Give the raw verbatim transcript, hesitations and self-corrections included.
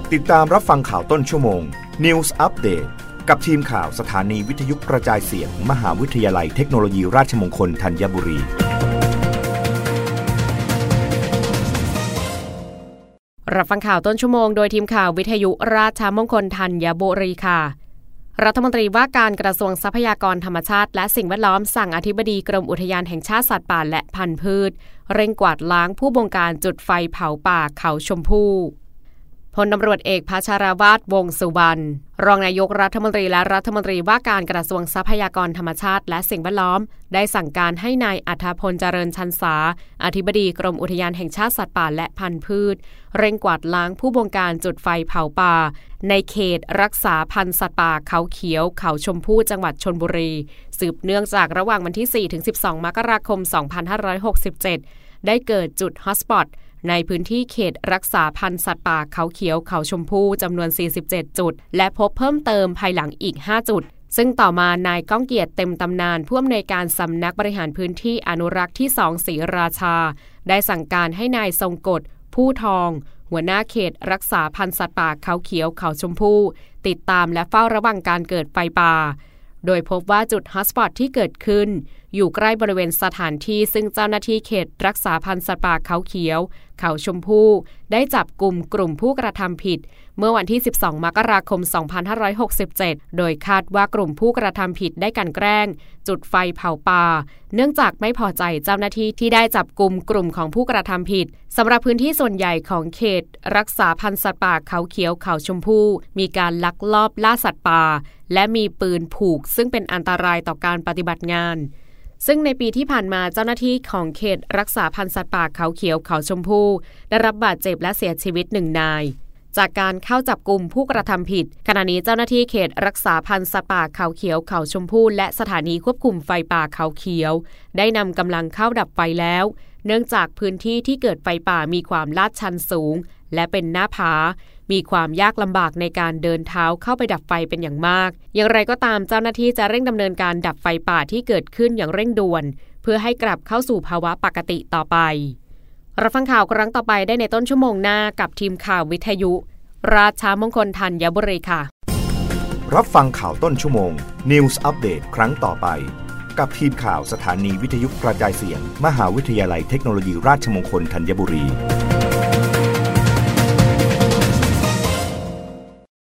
ติดตามรับฟังข่าวต้นชั่วโมง News Update กับทีมข่าวสถานีวิทยุกระจายเสียง มหาวิทยาลัยเทคโนโลยีราชมงคลธัญบุรีรับฟังข่าวต้นชั่วโมงโดยทีมข่าววิทยุราชมงคลธัญบุรีค่ะรัฐมนตรีว่าการกระทรวงทรัพยากรธรรมชาติและสิ่งแวดล้อมสั่งอธิบดีกรมอุทยานแห่งชาติสัตว์ป่าและพันธุ์พืชเร่งกวาดล้างผู้บงการจุดไฟเผาป่าเขาชมพู่พลตำรวจเอกพัชรวาทวงษ์สุวรรณรองนายกรัฐมนตรีและรัฐมนตรีว่าการกระทรวงทรัพยากรธรรมชาติและสิ่งแวดล้อมได้สั่งการให้นายอัธพลเจริญชันษาอธิบดีกรมอุทยานแห่งชาติสัตว์ป่าและพันธุ์พืชเร่งกวาดล้างผู้บงการจุดไฟเผาป่าในเขตรักษาพันธุ์สัตว์ป่าเขาเขียวเขาชมพู่จังหวัดชลบุรีสืบเนื่องจากระหว่างวันที่ สี่ถึงสิบสอง มกราคม สองพันห้าร้อยหกสิบเจ็ดได้เกิดจุดฮอตสปอตในพื้นที่เขตรักษาพันธุ์สัตว์ป่าเขาเขียวเขาชมพู่จำนวนสี่สิบเจ็ดจุดและพบเพิ่มเติมภายหลังอีกห้าจุดซึ่งต่อมานายก้องเกียรติเต็มตำนานผู้อำนวยการสำนักบริหารพื้นที่อนุรักษ์ที่สองศรีราชาได้สั่งการให้นายทรงกฎผู้ทองหัวหน้าเขตรักษาพันธุ์สัตว์ป่าเขาเขียวเขาชมพู่ติดตามและเฝ้าระวังการเกิดไฟป่าโดยพบว่าจุดฮอตสปอตที่เกิดขึ้นอยู่ใกล้บริเวณสถานที่ซึ่งเจ้าหน้าที่เขตรักษาพันธุ์สัตว์ป่าเขาเขียวเขาชมพู่ได้จับกลุ่มกลุ่มผู้กระทำผิดเมื่อวันที่สิบสองมกราคมสองพันห้าร้อยหกสิบเจ็ดโดยคาดว่ากลุ่มผู้กระทำผิดได้กลั่นแกล้งจุดไฟเผาป่าเนื่องจากไม่พอใจเจ้าหน้าที่ที่ได้จับกลุ่มกลุ่มของผู้กระทำผิดสำหรับพื้นที่ส่วนใหญ่ของเขตรักษาพันธุ์สัตว์ป่าเขาเขียวเขาชมพู่มีการลักลอบล่าสัตว์ป่าและมีปืนผูกซึ่งเป็นอันตรายต่อการปฏิบัติงานซึ่งในปีที่ผ่านมาเจ้าหน้าที่ของเขตรักษาพันธุ์สัตว์ป่าเขาเขียวเขาชมพู่ได้รับบาดเจ็บและเสียชีวิตหนึ่งนายจากการเข้าจับกุมผู้กระทำผิดขณะนี้เจ้าหน้าที่เขตรักษาพันธุ์สัตว์ป่าเขาเขียวเขาชมพู่และสถานีควบคุมไฟป่าเขาเขียวได้นำกำลังเข้าดับไฟแล้วเนื่องจากพื้นที่ที่เกิดไฟป่ามีความลาดชันสูงและเป็นหน้าผามีความยากลำบากในการเดินเท้าเข้าไปดับไฟเป็นอย่างมากอย่างไรก็ตามเจ้าหน้าที่จะเร่งดำเนินการดับไฟป่าที่เกิดขึ้นอย่างเร่งด่วนเพื่อให้กลับเข้าสู่ภาวะปกติต่อไปรับฟังข่าวครั้งต่อไปได้ในต้นชั่วโมงหน้ากับทีมข่าววิทยุราชมงคลธัญบุรีค่ะรับฟังข่าวต้นชั่วโมง News Update ครั้งต่อไปกับทีมข่าวสถานีวิทยุกระจายเสียง มหาวิทยาลัยเทคโนโลยีราชมงคลธัญบุรี